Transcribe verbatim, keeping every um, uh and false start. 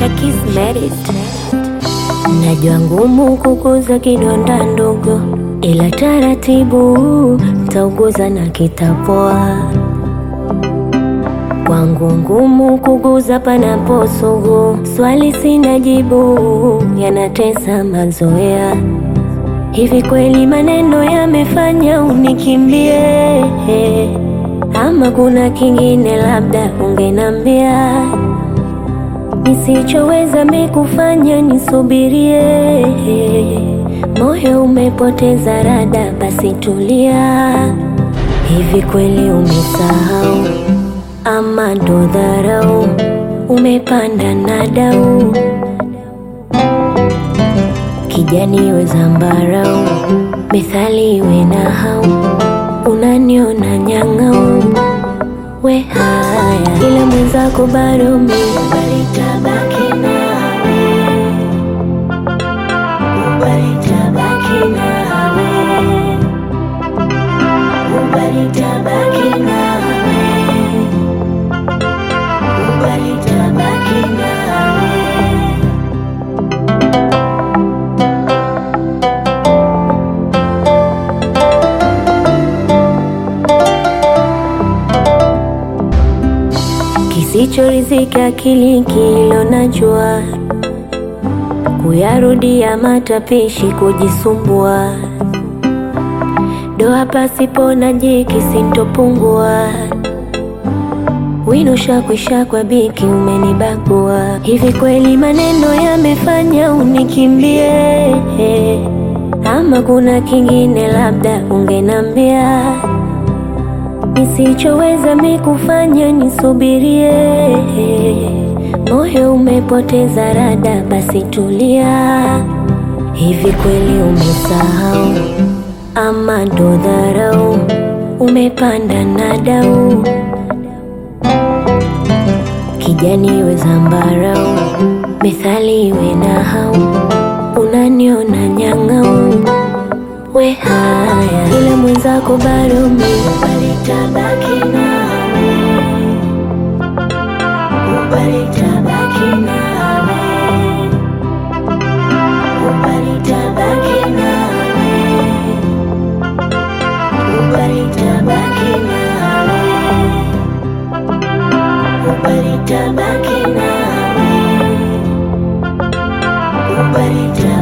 Najua ngumu kuguza kidonda ndogo, ila taratibu tauguza na kitapoa. Kwangu ngumu kuguza panapo sugu, swali sina jibu, yanatesa mazoea. Hivi kweli maneno yamefanya unikimbie, ama kuna kingine labda ungenambia? Nisichoweza mikufanya nisubirie, moyo umepoteza rada, basi tulia. Hivi kweli umesahau, ama ndo dharau, umepanda na dau? Kijani we zambarau, methali we nahau, unaniona nyang'au. We haya, ila mwenzako bado mimi balitabaki nawe, balitabaki nawe, balitabaki nawe, balitabaki nawe. Kisichorizika akili kilo najua, kuyarudia matapishi kujisumbua. Doa pasipo na jiki sintopungua, wino shakwisha kwa biki umenibagua. Hivi kweli maneno yamefanya unikimbie, ama kuna kingine labda ungenambia? Nisichoweza mikufanya nisubirie, moyo umepoteza rada, basi tulia. Hivi kweli umesahau, ama ndo dharau, umepanda na dau? Kijani we zambarau, methali we nahau, unaniona nyang'au. We haya, ila mwenzako bado mimi balitabaki nawe, balitabaki nawe, balitabaki nawe, balitabaki nawe, balitabaki nawe, balitabaki